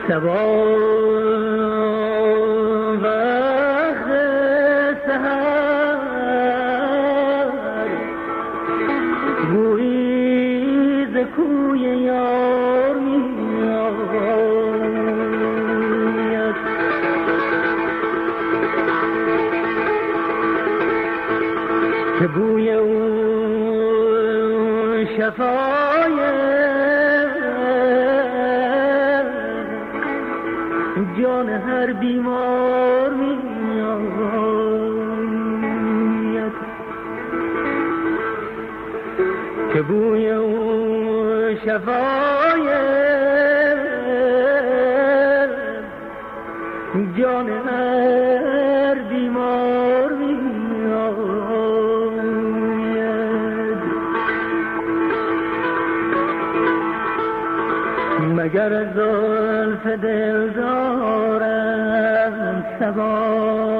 شبا وقت سحر گویی ز کوی یار میآید که بوی اون شفای جان هر بیمار میآید که بوی اون شفای جان هر بیمار میآید مگر از زلف دلدارم صبا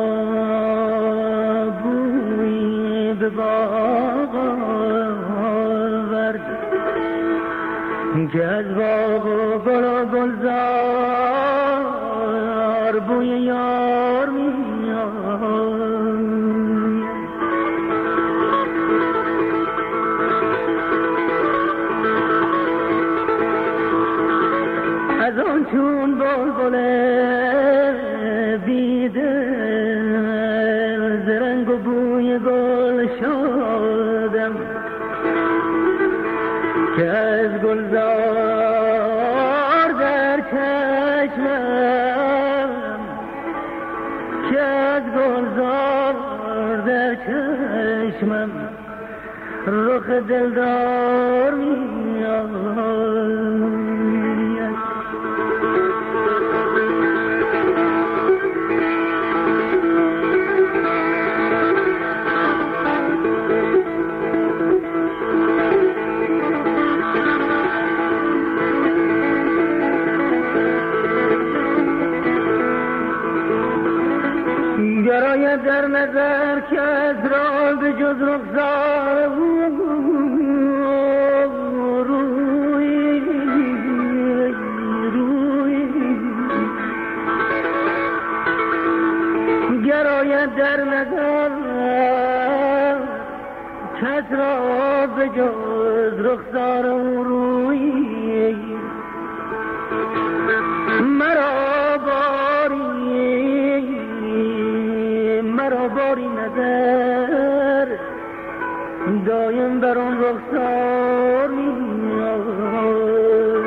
بویی به باغ آورد که از باغ و گل و گلزار بوی یار میآید از آن چون بلبل بیدل ز رنگ و بوی گل شدم که از گلزار در چشمم که از گلزار در چشمم رخ دلدار میآید گراید در نظر که از را به جز رخسار روی گراید در نظر که از را به جز رخسار روی مرا باری نظر دایم بر آن رخسار میآید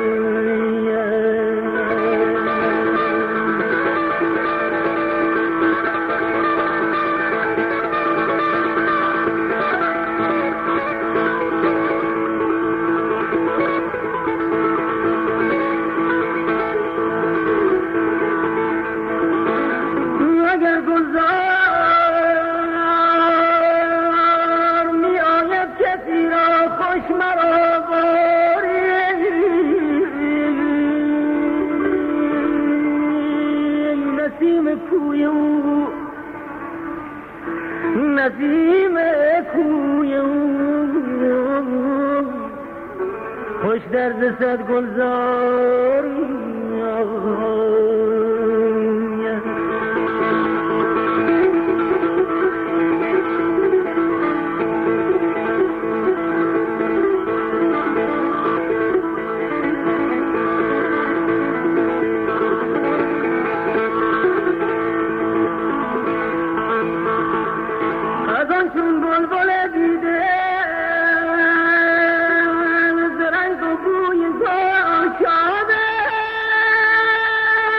اگر گلزار مرا باری نسیم کوی او خوش درد صد گلزار چون بلبل دیده ز رنگ و بوی گل شده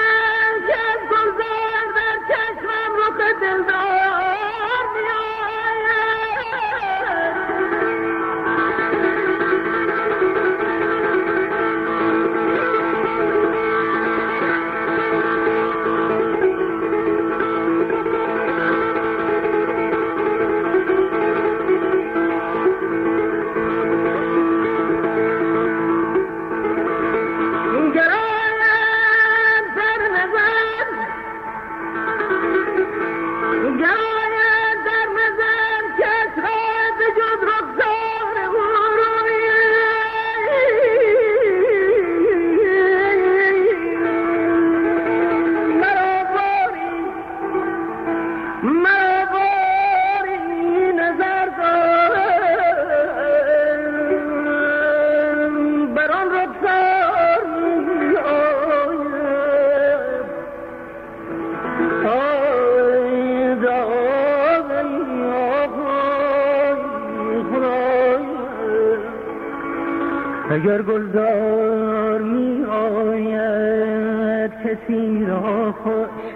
اگر گلزار می آید کسی را خوش،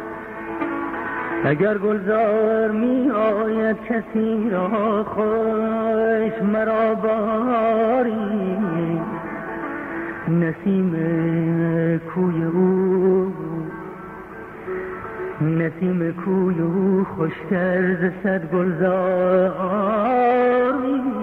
اگر گلزار می آید کسی را خوش، مرا باری نسیم کوی او، نسیم کوی او خوشتر ز صد گلزار